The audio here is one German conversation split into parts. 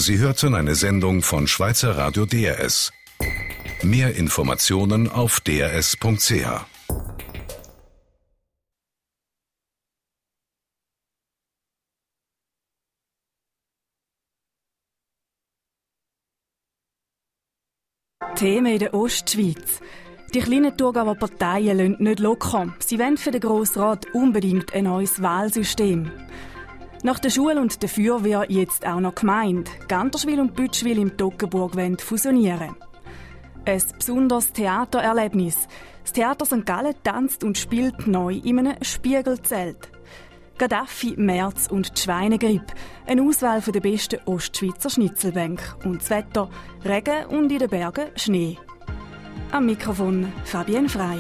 Sie hörten eine Sendung von Schweizer Radio DRS. Mehr Informationen auf drs.ch. Themen in der Ostschweiz. Die kleinen Thurgauer Parteien lassen nicht locker. Sie wollen für den Grossrat unbedingt ein neues Wahlsystem. Nach der Schule und der Feuerwehr jetzt auch noch Gemeinde. Ganterschwil und Bütschwil im Toggenburg wollen fusionieren. Ein besonderes Theatererlebnis. Das Theater St. Gallen tanzt und spielt neu in einem Spiegelzelt. Gaddafi, Merz und die Schweinegrippe. Eine Auswahl der besten Ostschweizer Schnitzelbänke. Und das Wetter, Regen und in den Bergen Schnee. Am Mikrofon Fabienne Frey.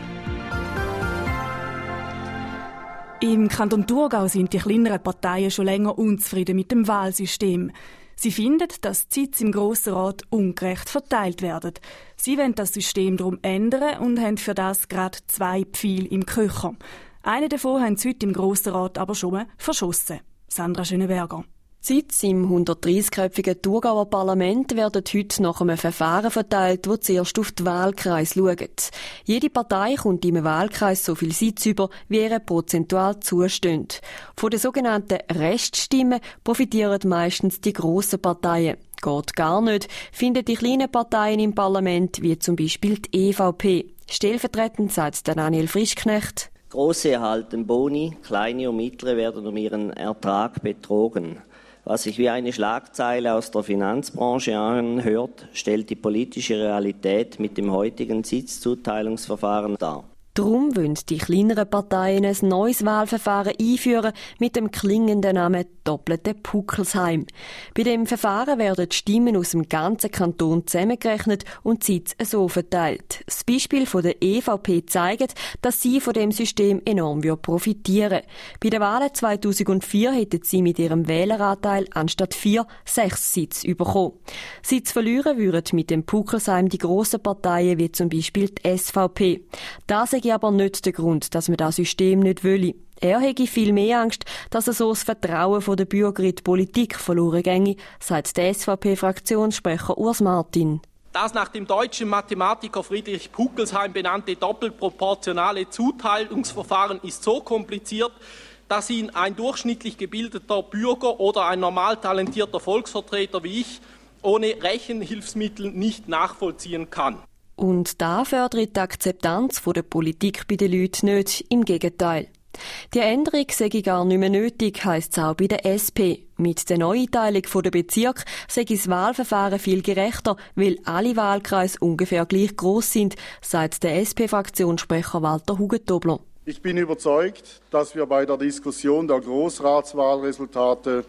Im Kanton Thurgau sind die kleineren Parteien schon länger unzufrieden mit dem Wahlsystem. Sie finden, dass die Sitze im Grossen Rat ungerecht verteilt werden. Sie wollen das System darum ändern und haben für das gerade 2 Pfeile im Köcher. Einen davon haben sie heute im Grossen Rat aber schon mal verschossen. Sandra Schöneberger. Die Sitze im 130-köpfigen Thurgauer Parlament werden heute nach einem Verfahren verteilt, das zuerst auf die Wahlkreise schaut. Jede Partei kommt im Wahlkreis so viel Sitze über, wie ihr prozentual zustehen. Von den sogenannten Reststimmen profitieren meistens die grossen Parteien. Geht gar nicht, finden die kleinen Parteien im Parlament, wie zum Beispiel die EVP. Stellvertretend sagt Daniel Frischknecht: Grosse erhalten Boni, kleine und mittlere werden um ihren Ertrag betrogen. Was sich wie eine Schlagzeile aus der Finanzbranche anhört, stellt die politische Realität mit dem heutigen Sitzzuteilungsverfahren dar. Darum wollen die kleineren Parteien ein neues Wahlverfahren einführen mit dem klingenden Namen «Doppelte Puckelsheim». Bei dem Verfahren werden die Stimmen aus dem ganzen Kanton zusammengerechnet und die Sitze so verteilt. Das Beispiel von der EVP zeigt, dass sie von dem System enorm profitieren. Bei den Wahlen 2004 hätten sie mit ihrem Wähleranteil anstatt 4 6 Sitze bekommen. Sitze verlieren würden mit dem Puckelsheim die grossen Parteien wie zum Beispiel die SVP. Das ist aber nicht der Grund, dass man das System nicht will. Er hätte viel mehr Angst, dass er so das Vertrauen der Bürger in die Politik verloren ginge, sagt der SVP-Fraktionssprecher Urs Martin. Das nach dem deutschen Mathematiker Friedrich Puckelsheim benannte doppelproportionale Zuteilungsverfahren ist so kompliziert, dass ihn ein durchschnittlich gebildeter Bürger oder ein normal talentierter Volksvertreter wie ich ohne Rechenhilfsmittel nicht nachvollziehen kann. Und da fördert die Akzeptanz der Politik bei den Leuten nicht, im Gegenteil. Die Änderung sei gar nicht mehr nötig, heisst es auch bei der SP. Mit der Neueinteilung der Bezirke sei das Wahlverfahren viel gerechter, weil alle Wahlkreise ungefähr gleich gross sind, sagt der SP-Fraktionssprecher Walter Hugentobler. Ich bin überzeugt, dass wir bei der Diskussion der Grossratswahlresultate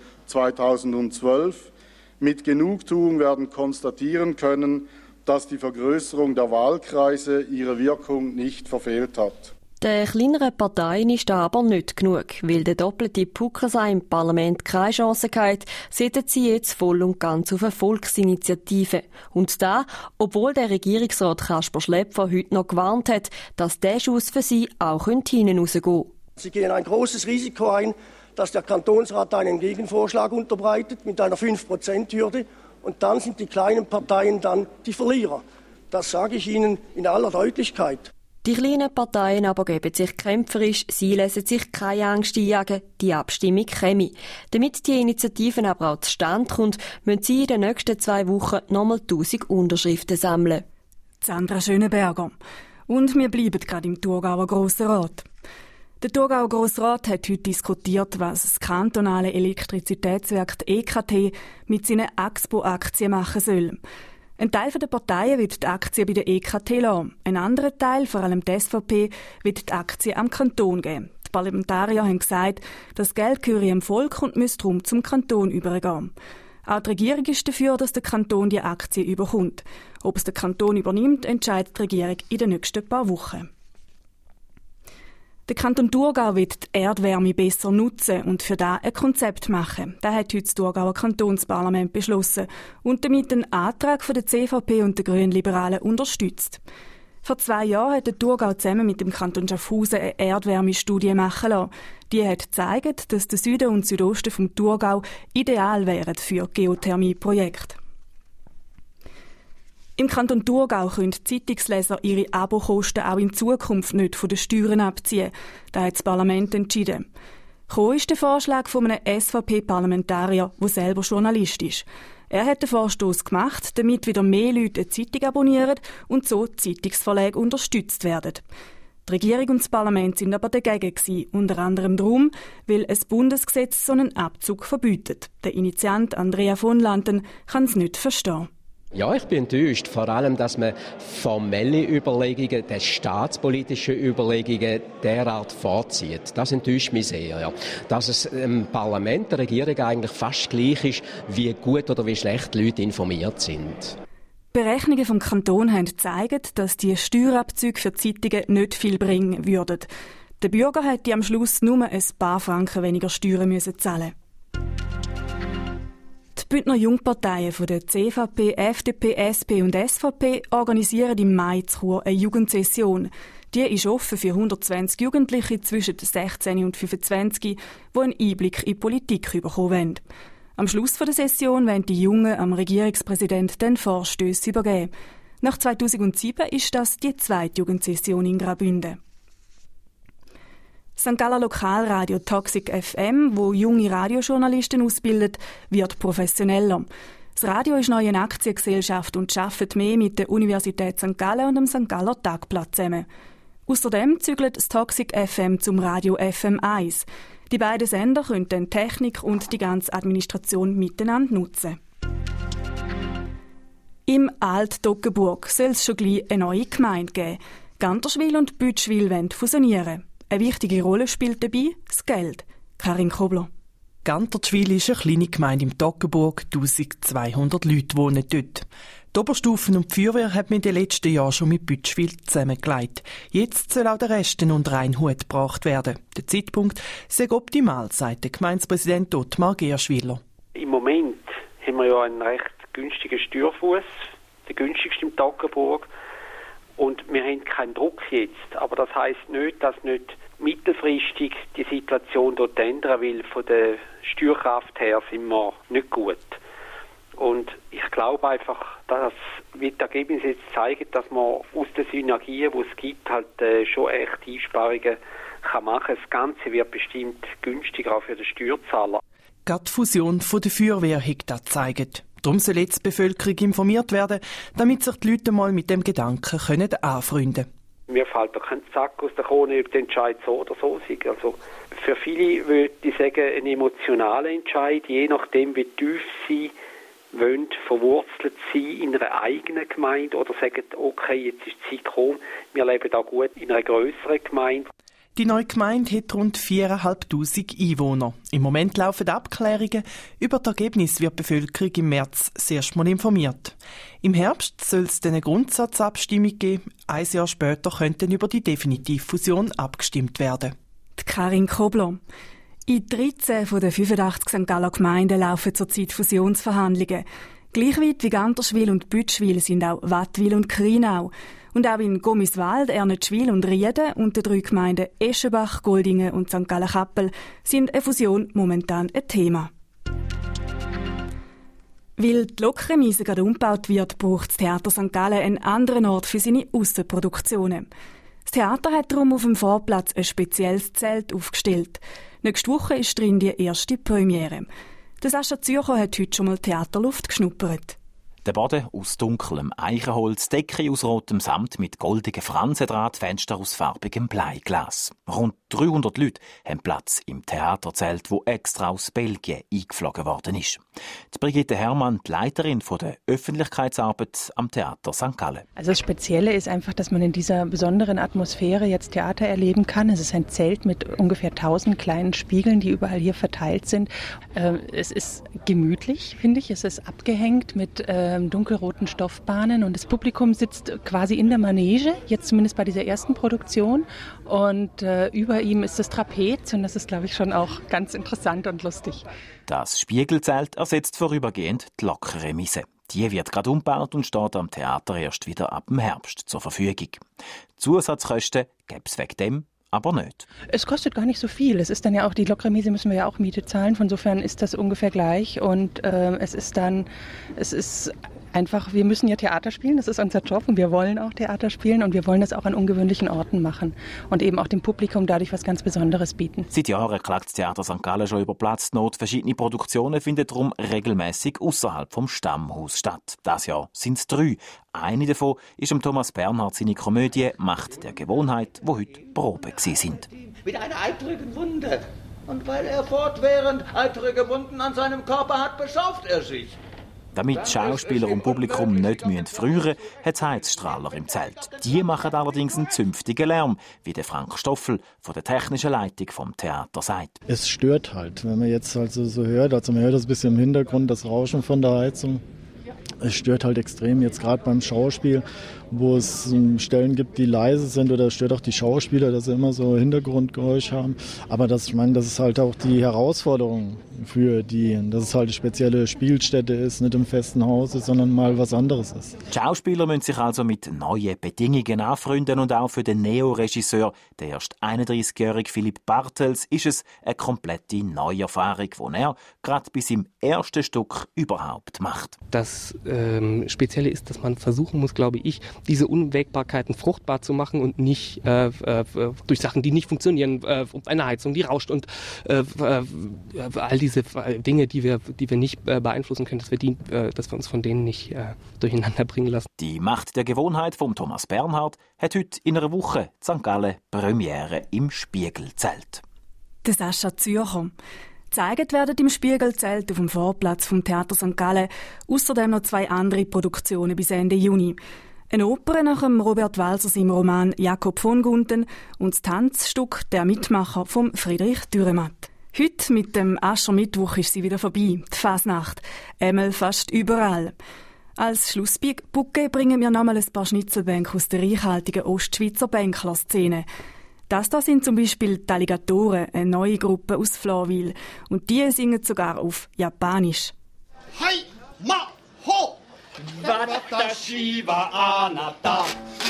2012 mit Genugtuung werden konstatieren können, dass die Vergrößerung der Wahlkreise ihre Wirkung nicht verfehlt hat. Den kleineren Parteien ist das aber nicht genug, weil der doppelte Puckelsheim im Parlament keine Chance hat, setzen sie jetzt voll und ganz auf eine Volksinitiative. Und da, obwohl der Regierungsrat Kasper Schlepfer heute noch gewarnt hat, dass der Schuss für sie auch hinten rausgehen könnte. Sie gehen ein großes Risiko ein, dass der Kantonsrat einen Gegenvorschlag unterbreitet mit einer 5%-Hürde. Und dann sind die kleinen Parteien dann die Verlierer. Das sage ich Ihnen in aller Deutlichkeit. Die kleinen Parteien aber geben sich kämpferisch, sie lassen sich keine Angst einjagen, die Abstimmung käme. Damit die Initiative aber auch zustande kommt, müssen sie in den nächsten 2 Wochen nochmal 1000 Unterschriften sammeln. Sandra Schöneberger. Und wir bleiben gerade im Thurgauer Grossen Rat. Der Thurgauer Grossrat hat heute diskutiert, was das kantonale Elektrizitätswerk EKT mit seinen Axpo-Aktien machen soll. Ein Teil der Parteien wird die Aktien bei der EKT lassen. Ein anderer Teil, vor allem die SVP, wird die Aktien am Kanton geben. Die Parlamentarier haben gesagt, das Geld gehöre am Volk und müsse darum zum Kanton übergehen. Auch die Regierung ist dafür, dass der Kanton die Aktien überkommt. Ob es der Kanton übernimmt, entscheidet die Regierung in den nächsten paar Wochen. Der Kanton Thurgau will die Erdwärme besser nutzen und für das ein Konzept machen. Das hat heute das Thurgauer Kantonsparlament beschlossen und damit einen Antrag von der CVP und der Grünliberalen unterstützt. Vor 2 Jahren hat der Thurgau zusammen mit dem Kanton Schaffhausen eine Erdwärmestudie machen lassen. Die hat gezeigt, dass der Süden und Südosten vom Thurgau ideal wären für Geothermieprojekte. Im Kanton Thurgau können Zeitungsleser ihre Abokosten auch in Zukunft nicht von den Steuern abziehen. Das hat das Parlament entschieden. Gekommen ist der Vorschlag von einem SVP-Parlamentarier, der selber Journalist ist. Er hat den Vorstoß gemacht, damit wieder mehr Leute eine Zeitung abonnieren und so Zeitungsverlage unterstützt werden. Die Regierung und das Parlament sind aber dagegen gewesen, unter anderem darum, weil ein Bundesgesetz so einen Abzug verbietet. Der Initiant Andrea von Lanten kann es nicht verstehen. Ja, ich bin enttäuscht. Vor allem, dass man formelle Überlegungen, die staatspolitischen Überlegungen derart vorzieht. Das enttäuscht mich sehr. Ja. Dass es im Parlament, der Regierung eigentlich fast gleich ist, wie gut oder wie schlecht die Leute informiert sind. Berechnungen vom Kanton haben gezeigt, dass die Steuerabzüge für Zeitungen nicht viel bringen würden. Der Bürger hätte am Schluss nur ein paar Franken weniger Steuern zahlen müssen. Die Bündner Jungparteien von der CVP, FDP, SP und SVP organisieren im Mai in Chur eine Jugendsession. Die ist offen für 120 Jugendliche zwischen 16 und 25, die einen Einblick in die Politik bekommen wollen. Am Schluss der Session wollen die Jungen am Regierungspräsidenten den Vorstösse übergeben. Nach 2007 ist das die zweite Jugendsession in Graubünden. St. Galler Lokalradio Toxic FM, wo junge Radiojournalisten ausbildet, wird professioneller. Das Radio ist neu eine Aktiengesellschaft und arbeitet mehr mit der Universität St. Gallen und dem St. Galler Tagblatt zusammen. Außerdem zügelt das Toxic FM zum Radio FM 1. Die beiden Sender können dann Technik und die ganze Administration miteinander nutzen. Im Alt-Toggenburg soll es schon gleich eine neue Gemeinde geben. Ganterschwil und Bütschwil wollen fusionieren. Eine wichtige Rolle spielt dabei das Geld. Karin Kobler. Ganterschwil ist eine kleine Gemeinde im Toggenburg. 1200 Leute wohnen dort. Die Oberstufen und die Feuerwehr hat man in den letzten Jahren schon mit Bütschwil zusammengelegt. Jetzt soll auch der Rest unter einen Hut gebracht werden. Der Zeitpunkt sei optimal, sagt der Gemeindepräsident Ottmar Gerschwiller. Im Moment haben wir ja einen recht günstigen Steuerfuss, der günstigste im Toggenburg. Und wir haben keinen Druck jetzt. Aber das heisst nicht, dass nicht mittelfristig die Situation dort ändern will. Von der Steuerkraft her sind wir nicht gut. Und ich glaube einfach, dass die Ergebnisse jetzt zeigen, dass man aus den Synergien, die es gibt, halt schon echt Einsparungen kann machen. Das Ganze wird bestimmt günstiger auch für den Steuerzahler. Gerade die Fusion der Feuerwehr hat das gezeigt. Darum soll jetzt die Bevölkerung informiert werden, damit sich die Leute mal mit dem Gedanken anfreunden können. Mir fällt da kein Zack aus der Krone, ob der Entscheid so oder so ist. Also für viele würde ich sagen, ein emotionaler Entscheid, je nachdem wie tief sie wollen, verwurzelt sie in einer eigenen Gemeinde oder sagen, okay, jetzt ist die Zeit gekommen, wir leben da gut in einer grösseren Gemeinde. Die neue Gemeinde hat rund 4'500 Einwohner. Im Moment laufen Abklärungen. Über das Ergebnis wird die Bevölkerung im März das erste Mal informiert. Im Herbst soll es dann eine Grundsatzabstimmung geben. Ein Jahr später könnte über die Definitivfusion abgestimmt werden. Die Karin Kobler. In 13 von den 85 St. Galler Gemeinden laufen zurzeit Fusionsverhandlungen. Gleich weit wie Ganterschwil und Bütschwil sind auch Wattwil und Krienau. Und auch in Gommiswald, Ernetschwil und Rieden und den 3 Gemeinden Eschenbach, Goldingen und St. Gallen-Kappel sind eine Fusion momentan ein Thema. Weil die Lokremise gerade umgebaut wird, braucht das Theater St. Gallen einen anderen Ort für seine Aussenproduktionen. Das Theater hat darum auf dem Vorplatz ein spezielles Zelt aufgestellt. Nächste Woche ist drin die erste Premiere. Der Sascha Zürcher hat heute schon mal Theaterluft geschnuppert. Der Boden aus dunklem Eichenholz, Decke aus rotem Samt mit goldigen Fransendraht, Fenster aus farbigem Bleiglas. Rund 300 Leute haben Platz im Theaterzelt, wo extra aus Belgien eingeflogen worden ist. Die Brigitte Herrmann, die Leiterin der Öffentlichkeitsarbeit am Theater St. Gallen. Also das Spezielle ist einfach, dass man in dieser besonderen Atmosphäre jetzt Theater erleben kann. Es ist ein Zelt mit ungefähr 1000 kleinen Spiegeln, die überall hier verteilt sind. Es ist gemütlich, finde ich. Es ist abgehängt mit dunkelroten Stoffbahnen und das Publikum sitzt quasi in der Manege, jetzt zumindest bei dieser ersten Produktion. Und über ihm ist das Trapez und das ist, glaube ich, schon auch ganz interessant und lustig. Das Spiegelzelt ersetzt vorübergehend die Lokremise. Die wird gerade umgebaut und steht am Theater erst wieder ab dem Herbst zur Verfügung. Zusatzkosten gäbe es wegen dem aber nicht. Es kostet gar nicht so viel. Es ist dann ja auch, die Lokremise müssen wir ja auch Miete zahlen. Insofern ist das ungefähr gleich. Und es ist einfach, wir müssen ja Theater spielen, das ist unser Job und wir wollen auch Theater spielen und wir wollen das auch an ungewöhnlichen Orten machen und eben auch dem Publikum dadurch was ganz Besonderes bieten. Seit Jahren klagt das Theater St. Gallen schon über Platznot. Verschiedene Produktionen finden darum regelmäßig außerhalb vom Stammhaus statt. Dieses Jahr sind es 3. Eine davon ist Thomas Bernhard seine Komödie «Macht der Gewohnheit», wo heute Probe sind. Mit einer eitrigen Wunde. Und weil er fortwährend eitrige Wunden an seinem Körper hat, besauft er sich. Damit Schauspieler und Publikum nicht frieren müssen, hat es Heizstrahler im Zelt. Die machen allerdings einen zünftigen Lärm, wie der Frank Stoffel von der technischen Leitung vom Theater sagt. Es stört halt, wenn man jetzt halt so hört, also man hört das ein bisschen im Hintergrund, das Rauschen von der Heizung. Es stört halt extrem, jetzt gerade beim Schauspiel, wo es Stellen gibt, die leise sind, oder es stört auch die Schauspieler, dass sie immer so Hintergrundgeräusch haben. Aber das ist halt auch die Herausforderung für die, dass es halt eine spezielle Spielstätte ist, nicht im festen Haus ist, sondern mal was anderes ist. Die Schauspieler müssen sich also mit neuen Bedingungen anfreunden und auch für den Neo-Regisseur, der erst 31-jährige Philipp Bartels, ist es eine komplette Neuerfahrung, die er gerade bei seinem ersten Stück überhaupt macht. Das Spezielle ist, dass man versuchen muss, glaube ich, diese Unwägbarkeiten fruchtbar zu machen und nicht durch Sachen, die nicht funktionieren, eine Heizung, die rauscht und all diese Dinge, die wir nicht beeinflussen können, dass wir uns von denen nicht durcheinander bringen lassen. Die Macht der Gewohnheit von Thomas Bernhard hat heute in einer Woche in St. Gallen Premiere im Spiegelzelt. Der Sascha Zürcher. Gezeigt werden im Spiegelzelt auf dem Vorplatz vom Theater St. Gallen außerdem noch 2 andere Produktionen bis Ende Juni. Eine Oper nach dem Robert Walser seinem Roman «Jakob von Gunten» und das Tanzstück «Der Mitmacher» von Friedrich Dürrematt. Heute mit dem Aschermittwoch ist sie wieder vorbei, die Fasnacht. Einmal fast überall. Als Schlussbucke bringen wir nochmal ein paar Schnitzelbänke aus der reichhaltigen Ostschweizer Bänkler-Szene. Das da sind zum Beispiel die Alligatoren, eine neue Gruppe aus Flawil. Und die singen sogar auf Japanisch. Hai, ma, ho! Watashi wa anata.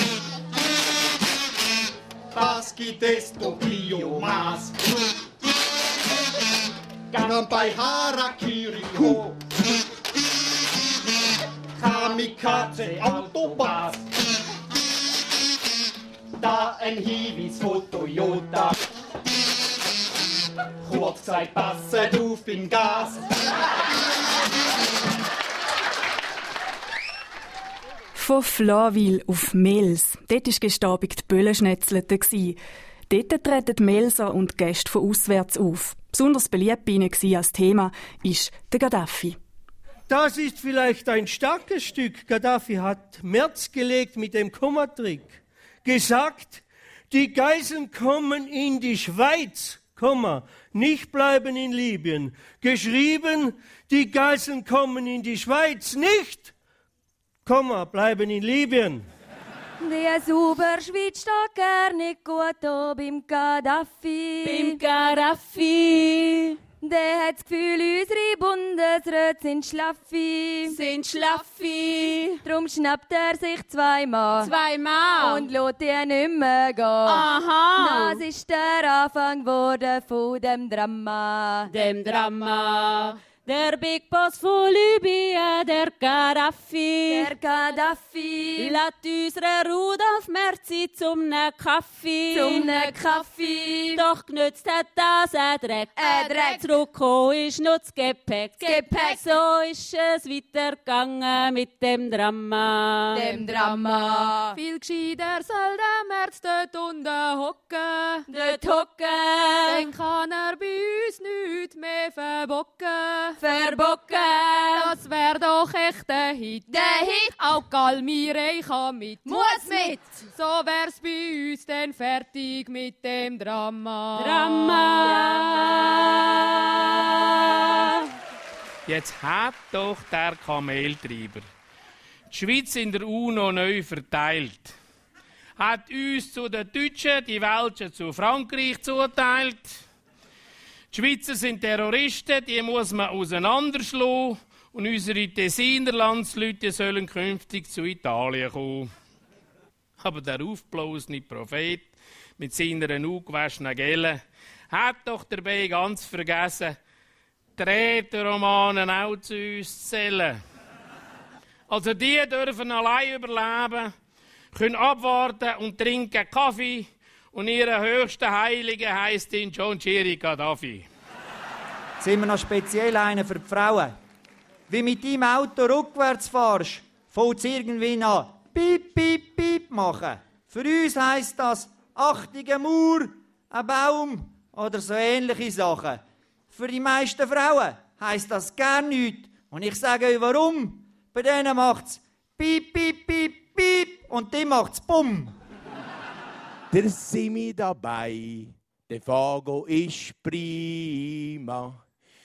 Baski desu kiyomasu. Kanpai harakiri ho. Kamikaze Autobus. Da ein Hiwis von Toyota. Kurzzeit passet auf in Gas. Von Flawil auf Mels. Dort war gestern die Böllenschnetzelte. Dort treten Melser und Gäste von auswärts auf. Besonders beliebt bei ihnen als Thema ist der Gaddafi. Das ist vielleicht ein starkes Stück. Gaddafi hat März gelegt mit dem Kommatrick. Gesagt, die Geiseln kommen in die Schweiz, nicht bleiben in Libyen. Geschrieben, die Geiseln kommen in die Schweiz, nicht, bleiben in Libyen. Die Superschweiz steht gar nicht gut beim Gaddafi. Beim Gaddafi. Der hat das Gefühl, unsere Bundesräte sind schlaffi. Drum schnappt er sich zweimal. Und lässt die nicht mehr gehen. Aha. Das ist der Anfang geworden von dem Drama. Der Big Boss von Libyen, der Gaddafi. Lässt unsere Rudolf Merzi zum Kaffee. Doch genützt hat das ein Dreck. Zurückgekommen ist nur das Gepäck. So ist es weitergegangen mit dem Drama. Viel gescheiter soll der Merz dort unten hocken. Dann kann er bei uns nichts mehr verbocken. Das wär doch echt der Hit. Auch Galmire kann mit. Muss mit. So wär's bei uns dann fertig mit dem Drama. Jetzt hat doch der Kameltreiber die Schweiz in der UNO neu verteilt. Hat uns zu den Deutschen, die Welschen zu Frankreich zuteilt. Die Schweizer sind Terroristen, die muss man auseinanderschlagen. und unsere Tessiner Landsleute sollen künftig zu Italien kommen. Aber der aufgeblasene Prophet mit seiner ungewaschenen Gelle hat doch dabei ganz vergessen, die Rätoromanen auch zu uns zu zählen. Also die dürfen allein überleben, können abwarten und trinken Kaffee und ihre höchste Heilige heisst ihn John Chiri Gaddafi. Sind wir noch speziell einer für die Frauen? Wie mit deinem Auto rückwärts fahrst, fängt es irgendwie an piep, piep, piep machen. Für uns heisst das achtige Mauer, ein Baum oder so ähnliche Sachen. Für die meisten Frauen heisst das gar nichts. Und ich sage euch warum. Bei denen macht es piep, piep, piep, piep und die macht es bumm. Der Simi dabei, der Fago ist prima.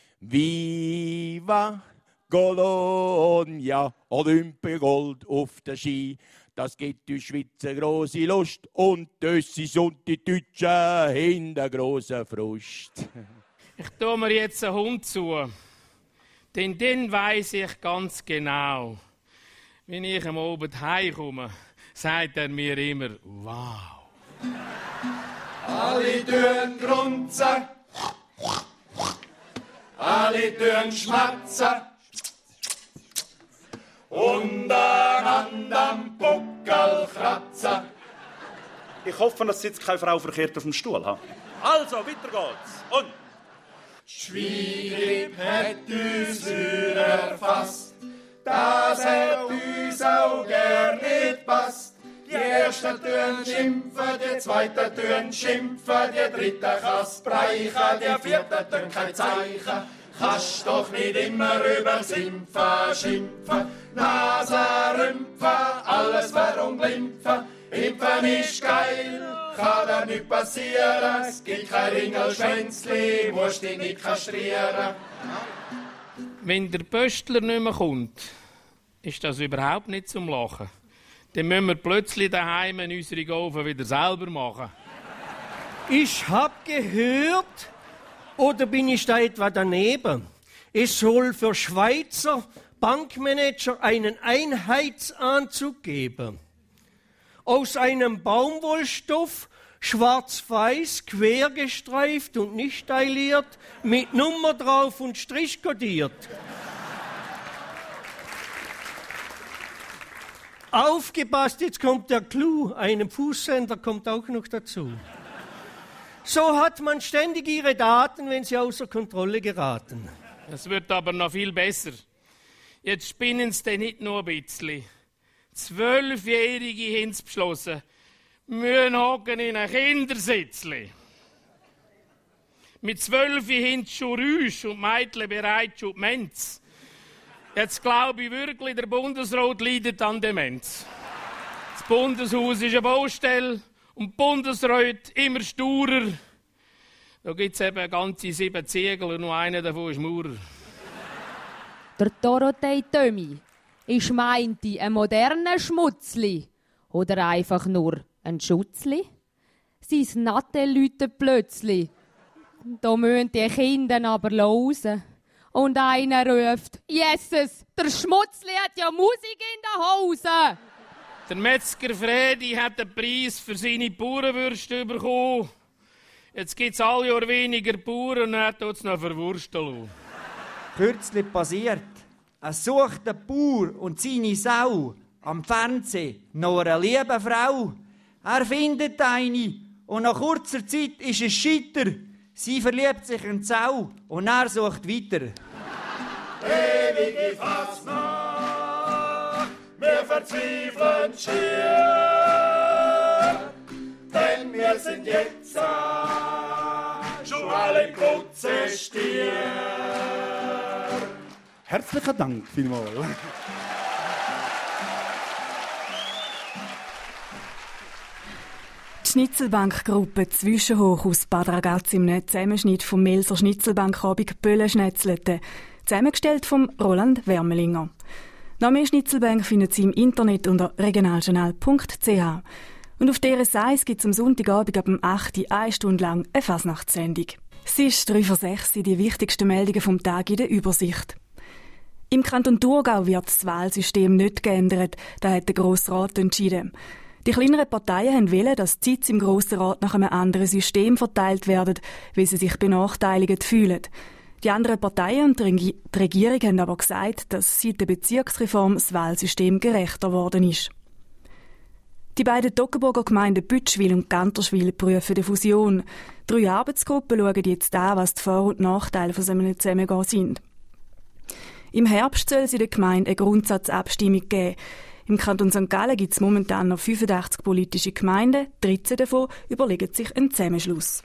Viva Bologna, Olympiagold auf der Ski. Das gibt die Schweizer grosse Lust und Dössis und die Deutschen hinter grossen Frust. Ich tue mir jetzt einen Hund zu, denn den weiss ich ganz genau. Wenn ich am Abend heimkomme, sagt er mir immer, wow. Alle tun grunzen, alle tun schmatzen und an am Buckel kratzen. Ich hoffe, dass jetzt keine Frau verkehrt auf dem Stuhl hat. Also, weiter geht's. Und? Schwierig hat uns erfasst, dass uns auch gern nicht passt. Die ersten tun schimpfen, die zweiten tun schimpfen, die dritten kann's breichen, die vierten tun kein Zeichen. Kannst doch nicht immer über Simpfen schimpfen, Nase rümpfen, alles verunglimpfen. Impfen ist geil, kann dir nicht passieren, es gibt kein Ringelschwänzli, musst dich nicht kastrieren. Wenn der Pöstler nicht mehr kommt, ist das überhaupt nicht zum Lachen. Dann müssen wir plötzlich daheim unsere Gaufen wieder selber machen. Ich hab gehört, oder bin ich da etwa daneben? Es soll für Schweizer Bankmanager einen Einheitsanzug geben. Aus einem Baumwollstoff, schwarz-weiß, quergestreift und nicht tailliert, mit Nummer drauf und strichkodiert. Aufgepasst, jetzt kommt der Clou. Ein Fußsender kommt auch noch dazu. So hat man ständig ihre Daten, wenn sie außer Kontrolle geraten. Es wird aber noch viel besser. Jetzt spinnen sie nicht nur ein bisschen. 12-Jährige haben es beschlossen, müssen hocken in einem Kindersitzli. Mit 12 haben sie schon Rüsch und Mädchen bereits schon Demenz. Jetzt glaube ich wirklich, der Bundesrat leidet an Demenz. Das Bundeshaus ist eine Baustelle und die Bundesräte immer sturer. Da gibt es eben ganze 7 Ziegel und nur einer davon ist Maurer. Der Dorothee Tömi ist meinte ein moderner Schmutzli oder einfach nur ein Schutzli? Sein Natte läutet plötzlich. Da müssen die Kinder aber losen. Und einer ruft, Jesus, der Schmutzli hat ja Musik in den Hosen. Der Metzger Fredi hat den Preis für seine Bauernwürste bekommen. Jetzt gibt es alle Jahr weniger Bauern und er tut es noch verwursteln. Kürzlich passiert. Es sucht der Bauer und seine Sau am Fernsehen noch eine liebe Frau. Er findet eine und nach kurzer Zeit ist es scheiter. Sie verliebt sich in die Sau und er sucht weiter. Ewige Fasnacht, wir verzweifeln schier, denn wir sind jetzt schon alle kurze Stier. Herzlichen Dank vielmals. Die Schnitzelbankgruppe Zwischenhoch aus Bad Ragaz im Zusammenschnitt vom Melser Schnitzelbankabend Böllen schnetzelte, zusammengestellt vom Roland Wermelinger. Noch mehr Schnitzelbank finden Sie im Internet unter regionaljournal.ch. Und auf dieser Seite gibt es am Sonntagabend ab 8 Uhr 1 Stunde lang eine Fasnachtssendung. Es ist 3 vor 6 Uhr, die wichtigsten Meldungen vom Tag in der Übersicht. Im Kanton Thurgau wird das Wahlsystem nicht geändert, das hat der Grosse Rat entschieden. Die kleineren Parteien wollen, dass die Sitze im Grossen Rat nach einem anderen System verteilt werden, weil sie sich benachteiligt fühlen. Die anderen Parteien und die Regierung haben aber gesagt, dass seit der Bezirksreform das Wahlsystem gerechter geworden ist. Die beiden Toggenburger Gemeinden Bütschwil und Ganterschwil prüfen die Fusion. 3 Arbeitsgruppen schauen jetzt an, was die Vor- und Nachteile von so einem Zusammengehen sind. Im Herbst soll es in der Gemeinde eine Grundsatzabstimmung geben. Im Kanton St. Gallen gibt es momentan noch 85 politische Gemeinden, 13 davon überlegen sich einen Zusammenschluss.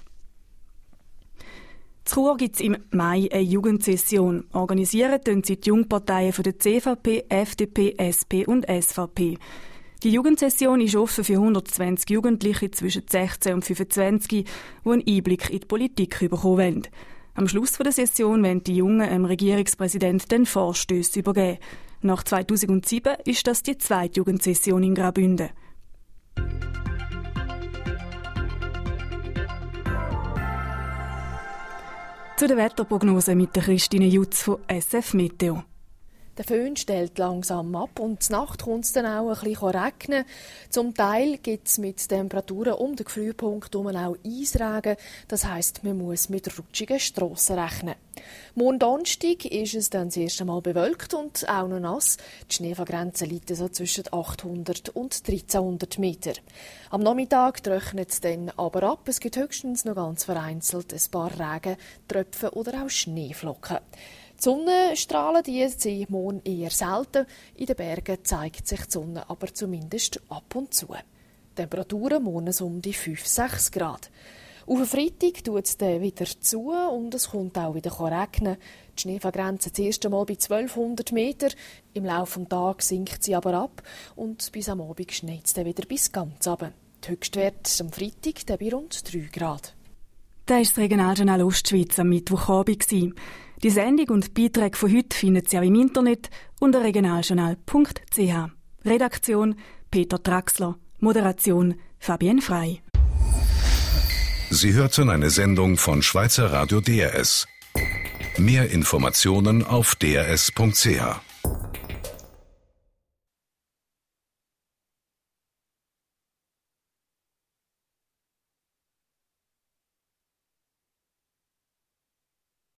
In Chur gibt es im Mai eine Jugendsession. Organisieren tun sie die Jungparteien von der CVP, FDP, SP und SVP. Die Jugendsession ist offen für 120 Jugendliche zwischen 16 und 25, die einen Einblick in die Politik bekommen wollen. Am Schluss der Session wollen die Jungen dem Regierungspräsidenten den Vorstöss übergeben. Nach 2007 ist das die 2. Jugendsession in Graubünden. Zu der Wetterprognose mit der Christine Jutz von SF Meteo. Der Föhn stellt langsam ab und zur Nacht kommt es dann auch ein bisschen regnen. Zum Teil gibt es mit Temperaturen um den Gefrierpunkt herum auch Eisregen. Das heisst, man muss mit rutschigen Strassen rechnen. Morgen Donnerstag ist es dann das erste Mal bewölkt und auch noch nass. Die Schneefallgrenze liegt so zwischen 800 und 1300 Meter. Am Nachmittag trocknet es dann aber ab. Es gibt höchstens noch ganz vereinzelt ein paar Regentröpfe oder auch Schneeflocken. Die Sonnenstrahlen sind morgen eher selten. In den Bergen zeigt sich die Sonne aber zumindest ab und zu. Die Temperaturen morgen um die 5-6 Grad. Auf den Freitag tut es dann wieder zu und es kommt auch wieder regnen. Die Schneefallgrenze das erste Mal bei 1200 Meter. Im Laufe des Tages sinkt sie aber ab und bis am Abend schneit es dann wieder bis ganz runter. Die Höchstwerte am Freitag dann bei rund 3 Grad. Das war das Regionaljournal Ostschweiz am Mittwochabend. Die Sendung und die Beiträge von heute finden Sie auch im Internet unter regionaljournal.ch. Redaktion Peter Traxler, Moderation Fabienne Frey. Sie hörten eine Sendung von Schweizer Radio DRS. Mehr Informationen auf drs.ch.